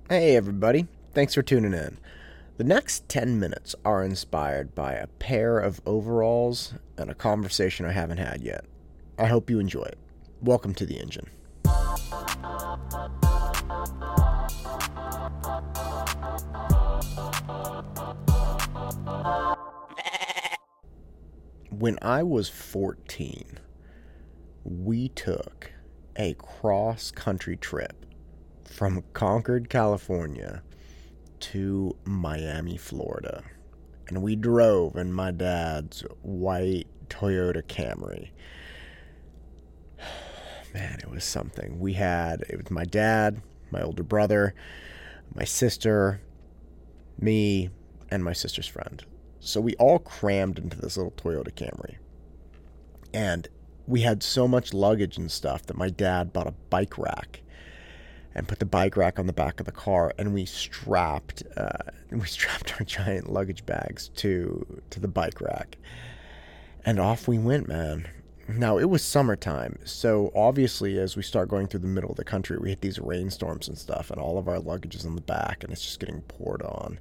Hey everybody, thanks for tuning in. The next 10 minutes are inspired by a pair of overalls and a conversation I haven't had yet. I hope you enjoy it. Welcome to the engine. When I was 14, we took a cross-country trip from Concord, California to Miami, Florida. And we drove in my dad's white Toyota Camry. Man, it was something. It was my dad, my older brother, my sister, me, and my sister's friend. So we all crammed into this little Toyota Camry. And we had so much luggage and stuff that my dad bought a bike rack and put the bike rack on the back of the car, and we strapped our giant luggage bags to the bike rack. And off we went, man. Now, it was summertime, so obviously as we start going through the middle of the country, we hit these rainstorms and stuff, and all of our luggage is in the back, and it's just getting poured on.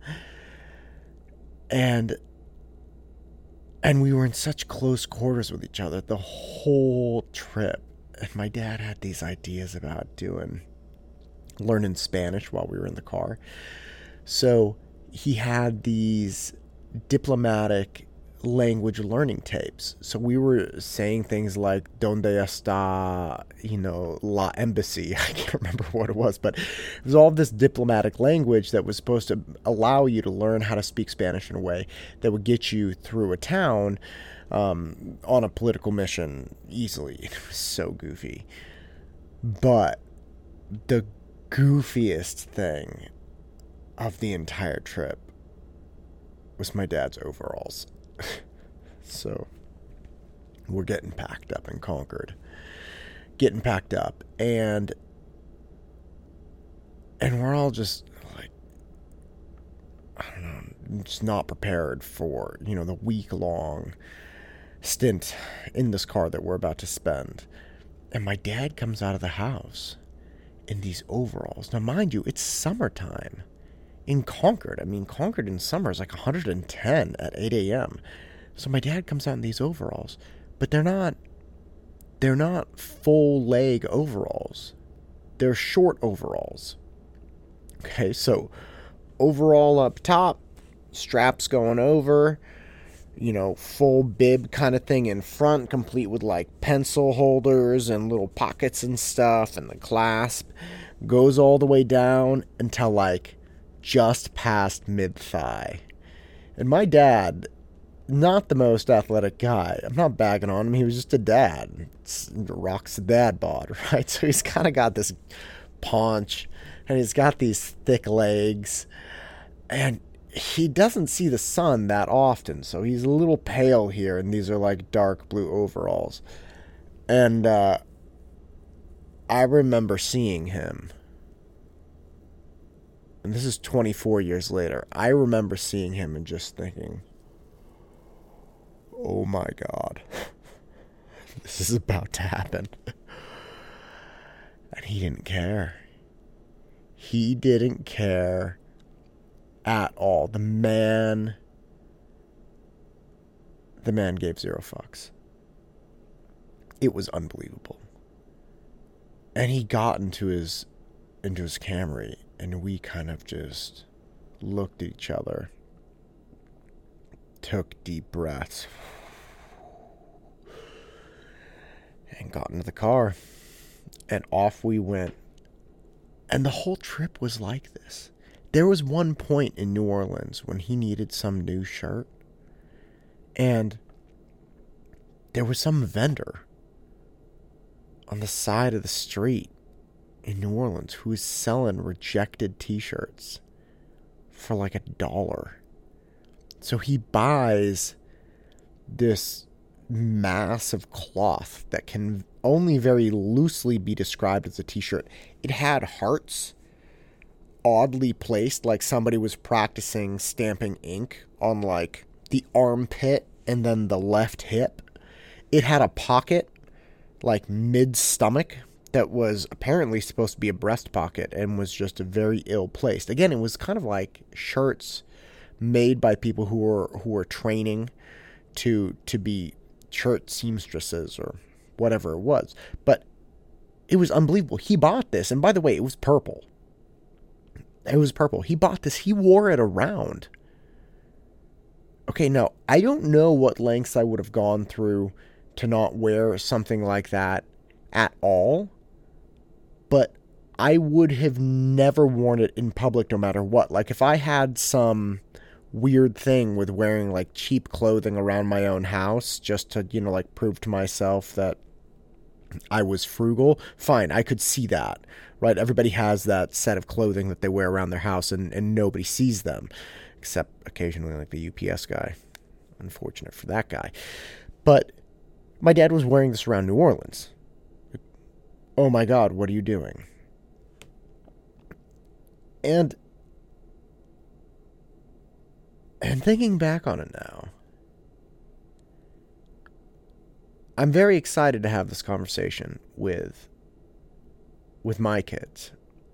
And we were in such close quarters with each other the whole trip. And my dad had these ideas about learning Spanish while we were in the car. So he had these diplomatic language learning tapes. So we were saying things like, "Donde está, la embassy?" I can't remember what it was, but it was all this diplomatic language that was supposed to allow you to learn how to speak Spanish in a way that would get you through a town on a political mission easily. It was so goofy. But the goofiest thing of the entire trip was my dad's overalls. So we're getting packed up in Concord, and we're all just like, I don't know, just not prepared for the week-long stint in this car that we're about to spend. And my dad comes out of the house in these overalls. Now, mind you, it's summertime in Concord. I mean, Concord in summer is like 110 at 8 a.m. So my dad comes out in these overalls, but they're not full leg overalls. They're short overalls. Okay, so overall up top, straps going over, full bib kind of thing in front, complete with like pencil holders and little pockets and stuff, and the clasp goes all the way down until like just past mid-thigh. And my dad, not the most athletic guy. I'm not bagging on him. He was just a dad. Rocks the dad bod, right? So he's kind of got this paunch, and he's got these thick legs, and he doesn't see the sun that often, so he's a little pale here, and these are like dark blue overalls. And I remember seeing him, and this is 24 years later. I remember seeing him and just thinking, oh my God, this is about to happen. And he didn't care. He didn't care at all. The man gave zero fucks. It was unbelievable. And he got into his Camry, and we kind of just looked at each other, took deep breaths, and got into the car, and off we went. And the whole trip was like this. There was one point in New Orleans when he needed some new shirt, and there was some vendor on the side of the street in New Orleans who was selling rejected t-shirts for like $1. So he buys this mass of cloth that can only very loosely be described as a t-shirt. It had hearts oddly placed, like somebody was practicing stamping ink on like the armpit and then the left hip. It had a pocket like mid-stomach that was apparently supposed to be a breast pocket and was just very ill placed. Again, it was kind of like shirts made by people who were training to be shirt seamstresses or whatever it was. But it was unbelievable. He bought this, and by the way, it was purple. It was purple. He bought this. He wore it around. Okay, now, I don't know what lengths I would have gone through to not wear something like that at all, but I would have never worn it in public no matter what. Like, if I had some weird thing with wearing, like, cheap clothing around my own house just to, like, prove to myself that I was frugal, fine, I could see that, right? Everybody has that set of clothing that they wear around their house and nobody sees them, except occasionally like the UPS guy. Unfortunate for that guy. But my dad was wearing this around New Orleans. Oh my God, what are you doing? And thinking back on it now, I'm very excited to have this conversation with my kids.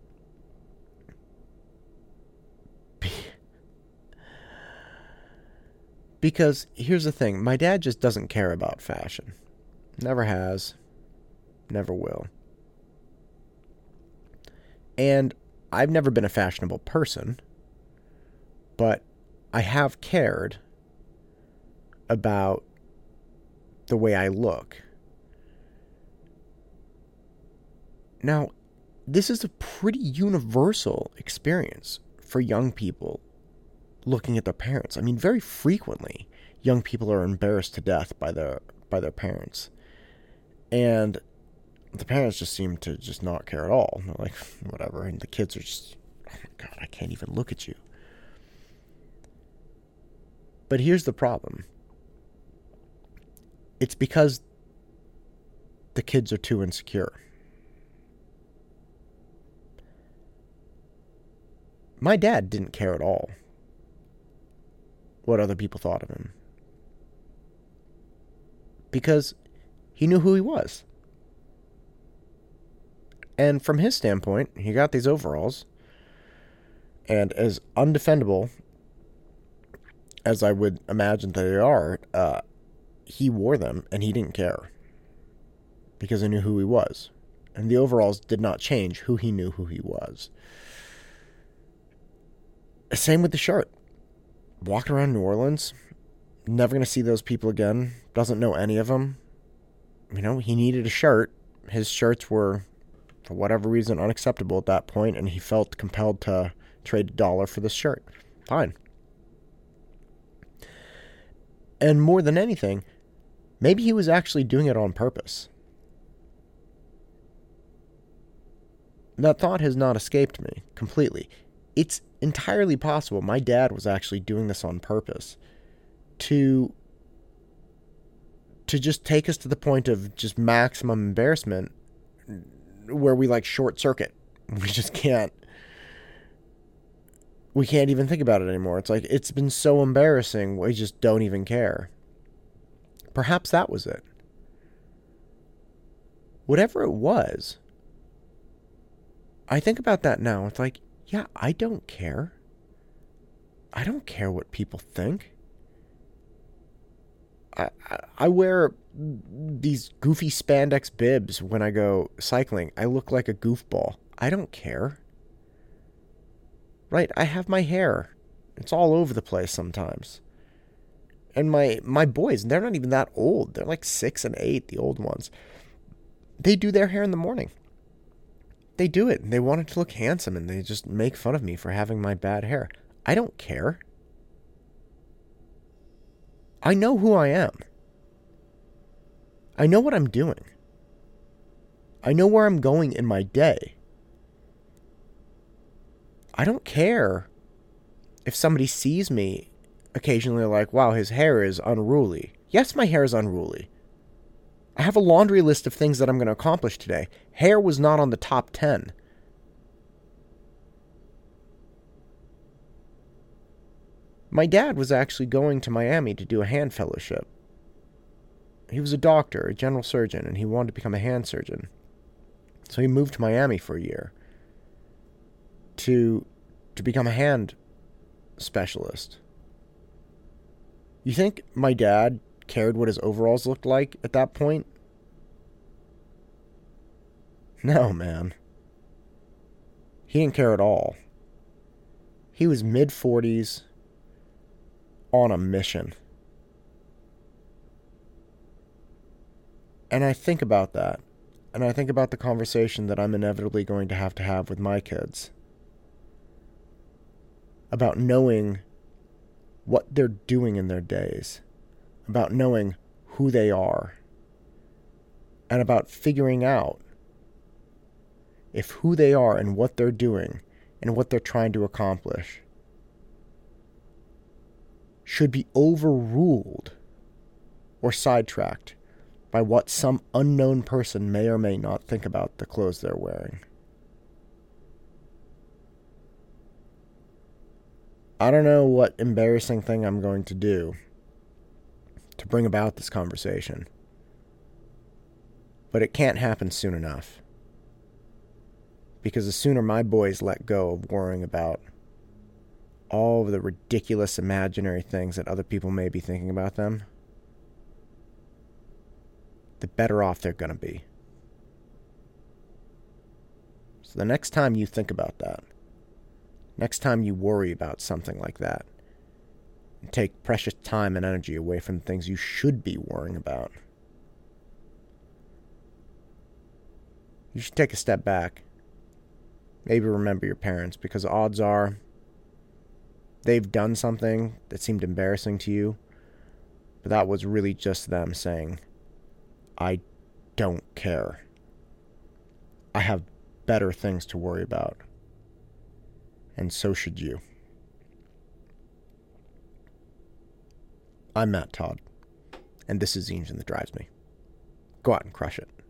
Because here's the thing, my dad just doesn't care about fashion. Never has. Never will. And I've never been a fashionable person, but I have cared about the way I look. Now, this is a pretty universal experience for young people looking at their parents. I mean, very frequently, young people are embarrassed to death by their parents. And the parents just seem to just not care at all. They're like, whatever. And the kids are just, oh my God, I can't even look at you. But here's the problem. It's because the kids are too insecure. My dad didn't care at all what other people thought of him, because he knew who he was. And from his standpoint, he got these overalls, and as undefendable as I would imagine that they are, he wore them, and he didn't care, because he knew who he was. And the overalls did not change who he knew who he was. Same with the shirt. Walking around New Orleans, never going to see those people again, doesn't know any of them. He needed a shirt. His shirts were, for whatever reason, unacceptable at that point, and he felt compelled to trade $1 for this shirt. Fine. And more than anything, maybe he was actually doing it on purpose. That thought has not escaped me completely. It's entirely possible my dad was actually doing this on purpose to just take us to the point of just maximum embarrassment where we short circuit. We just can't even think about it anymore. It's like, it's been so embarrassing, we just don't even care. Perhaps that was it. Whatever it was, I think about that now. It's like, yeah, I don't care. I don't care what people think. I wear these goofy spandex bibs when I go cycling. I look like a goofball. I don't care. Right? I have my hair. It's all over the place sometimes. And my boys, they're not even that old. They're like 6 and 8, the old ones. They do their hair in the morning. They do it, and they want it to look handsome, and they just make fun of me for having my bad hair. I don't care. I know who I am. I know what I'm doing. I know where I'm going in my day. I don't care if somebody sees me occasionally like, wow, his hair is unruly. Yes, my hair is unruly. I have a laundry list of things that I'm going to accomplish today. Hair was not on the top 10. My dad was actually going to Miami to do a hand fellowship. He was a doctor, a general surgeon, and he wanted to become a hand surgeon. So he moved to Miami for a year to become a hand specialist. You think my dad cared what his overalls looked like at that point? No, man. He didn't care at all. He was mid-40s on a mission. And I think about that. And I think about the conversation that I'm inevitably going to have with my kids. About knowing what they're doing in their days. About knowing who they are. And about figuring out if who they are and what they're doing and what they're trying to accomplish should be overruled or sidetracked by what some unknown person may or may not think about the clothes they're wearing. I don't know what embarrassing thing I'm going to do to bring about this conversation, but it can't happen soon enough. Because the sooner my boys let go of worrying about all of the ridiculous imaginary things that other people may be thinking about them, the better off they're going to be. So the next time you think about that, next time you worry about something like that, and take precious time and energy away from the things you should be worrying about, you should take a step back. Maybe remember your parents, because odds are they've done something that seemed embarrassing to you, but that was really just them saying, I don't care. I have better things to worry about. And so should you. I'm Matt Todd, and this is The Engine That Drives Me. Go out and crush it.